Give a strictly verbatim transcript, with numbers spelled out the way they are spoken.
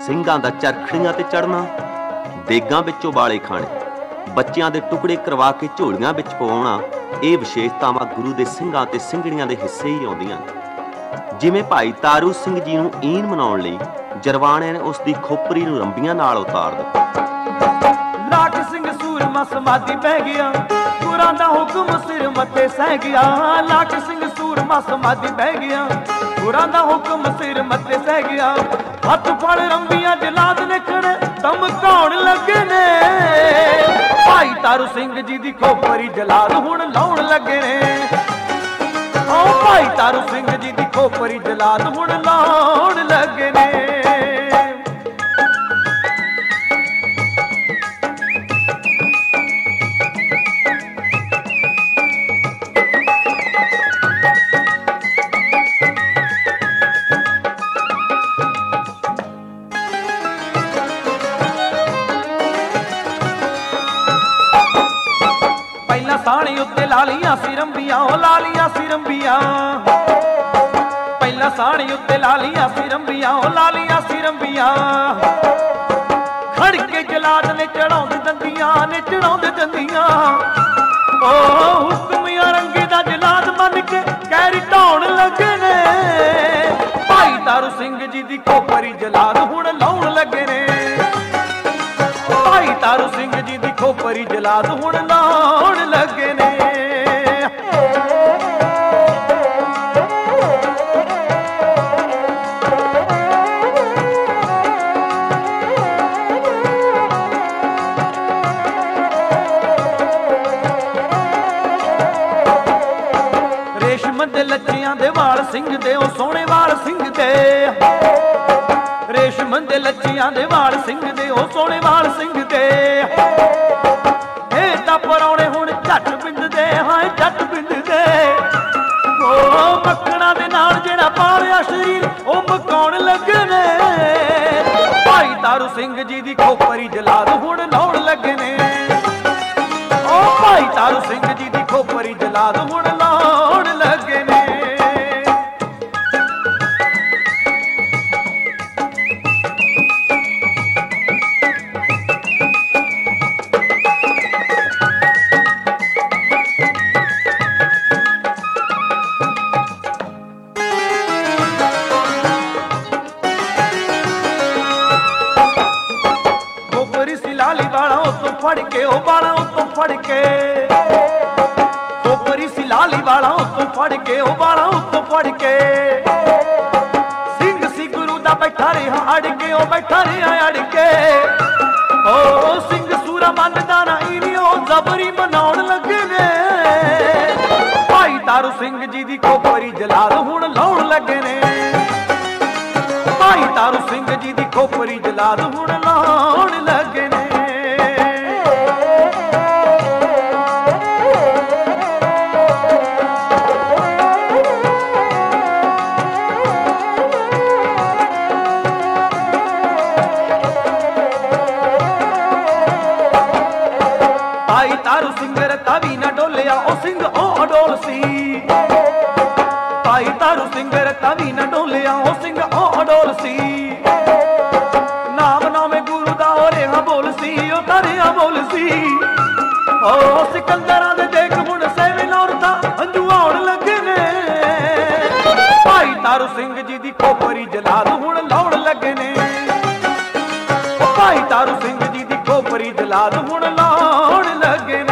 ਸਿੰਘਾਂ ਦਾ ਚਰਖੜੀਆਂ ਤੇ ਚੜ੍ਹਨਾ, ਦੇਗਾਂ ਵਿੱਚ ਉਬਾਲੇ ਖਾਣੇ, ਬੱਚਿਆਂ ਦੇ ਟੁਕੜੇ ਕਰਵਾ ਕੇ ਝੋਲੀਆਂ ਵਿੱਚ ਪਵਾਉਣਾ, ਇਹ ਵਿਸ਼ੇਸ਼ਤਾਵਾਂ ਗੁਰੂ ਦੇ ਸਿੰਘਾਂ ਤੇ ਸਿੰਘਣੀਆਂ ਦੇ ਹਿੱਸੇ ਹੀ ਆਉਂਦੀਆਂ ਨੇ। ਜਿਵੇਂ ਭਾਈ ਤਾਰੂ ਸਿੰਘ ਜੀ ਨੂੰ ਈਨ ਮਨਾਉਣ ਲਈ ਜਰਵਾਣੇ ਨੇ ਉਸ ਦੀ ਖੋਪਰੀ ਨੂੰ ਰੰਬੀਆਂ ਨਾਲ ਉਤਾਰ ਦਿੱਤਾ। ਲਾਟ ਸਿੰਘ ਸੂਰਮਾ ਸਮਾਧੀ ਬਹਿ ਗਿਆ, ਗੁਰਾਂ ਦਾ ਹੁਕਮ ਸਿਰ ਮੱਥੇ ਸਹਿ ਗਿਆ। ਲਾਟ ਸਿੰਘ ਸੂਰਮਾ ਸਮਾਧੀ ਬਹਿ ਗਿਆ, ਗੁਰਾਂ ਦਾ ਹੁਕਮ ਸਿਰ ਮੱਥੇ ਸਹਿ ਗਿਆ। ਹੱਥ ਫੜ ਰੰਬੀਆਂ ਜਲਾਦ ਨੇ ਖੜੇ ਧਮਕਾਉਣ ਲੱਗੇ ਨੇ। ਭਾਈ ਤਾਰੂ ਸਿੰਘ ਜੀ ਦੀ ਖੋਪਰੀ ਜਲਾਦ ਹੁਣ ਲਾਉਣ ਲੱਗੇ ਨੇ। ਓ ਭਾਈ ਤਾਰੂ ਸਿੰਘ ਜੀ ਦੀ ਖੋਪਰੀ ਜਲਾਦ ਹੁਣ ਲਾਉਣ ਲੱਗੇ ਨੇ। ਸਾਣੀ ਉੱਤੇ ਲਾਲੀਆਂ ਸੀ ਰੰਬੀਆਂ, ਉਹ ਲਾਲੀਆਂ ਸੀ ਰੰਬੀਆਂ। ਪਹਿਲਾਂ ਸਾਣੀ ਉੱਤੇ ਲਾਲੀਆਂ ਸੀ ਰੰਬੀਆਂ, ਉਹ ਲਾਲੀਆਂ ਸੀ ਰੰਬੀਆਂ। ਖੜ ਕੇ ਜਲਾਦ ਨੇ ਚੜਾਉਂਦੇ ਦੰਦੀਆਂ, ਨੇ ਚੜਾਉਂਦੇ ਦੰਦੀਆਂ। ਉਹ ਹੁਕਮੀਆਂ ਰੰਗੇ ਦਾ ਜਲਾਦ ਮੰਨ ਕੇ ਕਹਿਰੀ ਢਾਉਣ ਲੱਗੇ ਨੇ। ਭਾਈ ਤਾਰੂ ਸਿੰਘ ਜੀ ਦੀ ਖੋਪਰੀ ਜਲਾਦ ਹੁਣ ਲਾਉਣ ਲੱਗੇ ਨੇ। ਭਾਈ ਤਾਰੂ ਸਿੰਘ ਜੀ ਦੀ ਖੋਪਰੀ ਜਲਾਦ ਹੁਣ ਲਾਉਣ ਲੱਗੇ ਨੇ। ਰੇਸ਼ਮ ਦੇ ਲੱਚਿਆਂ ਦੇ ਵਾਲ ਸਿੰਘ ਦੇ, ਉਹ ਸੋਹਣੇ ਵਾਲ ਸਿੰਘ ਦੇ। ਰੇਸ਼ਮ ਦੇ ਲੱਚਿਆਂ ਦੇ ਵਾਲ ਸਿੰਘ ਦੇ, ਉਹ ਸੋਹਣੇ ਵਾਲ ਸਿੰਘ ਦੇ। ਇਹ ਤਾਂ ਪਰੌਣੇ ਹੁਣ ਝੱਟ ਬਿੰਦਦੇ, ਹਾਂ ਝੱਟ ਬਿੰਦਦੇ। ਉਹ ਮੱਖਣਾ ਦੇ ਨਾਲ ਜਿਹੜਾ ਪਾਲਿਆ ਸਰੀਰ, ਉਹ ਮਕਾਉਣ ਲੱਗੇ ਨੇ। ਭਾਈ ਤਾਰੂ ਸਿੰਘ ਜੀ ਦੀ ਖੋਪਰੀ ਜਲਾਦ ਹੁਣ ਲਾਉਣ ਲੱਗੇ ਨੇ। ਉਹ ਭਾਈ ਤਾਰੂ ਸਿੰਘ ਜੀ ਦੀ ਖੋਪਰੀ ਜਲਾਦ ਹੁਣ ਲਾਉਣ ਲੱਗੇ ਨੇ। ਲਾਲੀ ਵਾਲਾ ਉਤੋਂ ਫੜ ਕੇ, ਉਹ ਵਾਲਾ ਉਤੋਂ ਫੜ ਕੇ। ਖੋਪਰੀ ਸੀ ਲਾਲੀ ਵਾਲਾ ਉਤੋਂ ਫੜ ਕੇ, ਉਹ ਵਾਲਾ ਉਤੋਂ ਫੜ ਕੇ। ਸਿੰਘ ਸੀ ਗੁਰੂ ਦਾ ਬੈਠਾ ਰਿਹਾ ਅੜ ਕੇ, ਉਹ ਬੈਠਾ ਰਿਹਾ ਅੜ ਕੇ। ਓ ਸਿੰਘ ਸੂਰਾ ਮੰਨਦਾ ਨਹੀਂ ਨੀ, ਉਹ ਜ਼ਬਰੀ ਮਨਾਉਣ ਲੱਗੇ ਨੇ। ਭਾਈ ਤਾਰੂ ਸਿੰਘ ਜੀ ਦੀ ਖੋਪਰੀ ਜਲਾਦ ਹੁਣ ਲਾਉਣ ਲੱਗੇ ਨੇ। ਭਾਈ ਤਾਰੂ ਸਿੰਘ ਜੀ ਦੀ ਖੋਪਰੀ ਜਲਾਦ ਹੁਣ ਲਾਉਣ ਲੱਗੇ ਨੇ। ਭਾਈ ਤਾਰੂ ਸਿੰਘ ਰਤਾ ਵੀ ਨਾ ਡੋਲਿਆ, ਉਹ ਸਿੰਘ ਉਹ ਅਡੋਲ ਸੀ। ਭਾਈ ਤਾਰੂ ਸਿੰਘ ਰਤਾ ਵੀ ਨਾ ਡੋਲਿਆ, ਉਹ ਸਿੰਘ ਉਹ ਅਡੋਲ ਸੀ। ਨਾਮ ਨਾਮੇ ਗੁਰੂ ਦਾ ਉਹ ਰਿਹਾ ਬੋਲ ਸੀ, ਉਹ ਧਰਿਆ ਬੋਲ ਸੀ। ਉਹ ਸਿਕੰਦਰਾਂ ਦੇ ਦੇਖ ਹੁਣ ਸੇਵੇ ਨੌਰਤਾਂ ਹੰਝੂ ਆਉਣ ਲੱਗੇ ਨੇ। ਭਾਈ ਤਾਰੂ ਸਿੰਘ ਜੀ ਦੀ ਖੋਪਰੀ ਜਲਾਦ ਹੁਣ ਲਾਉਣ ਲੱਗੇ ਨੇ। ਭਾਈ ਤਾਰੂ ਸਿੰਘ ਜੀ ਦੀ ਖੋਪਰੀ ਜਲਾਦ ਹੁਣ ਲਾਉਣ ਲੱਗੇ ਨੇ।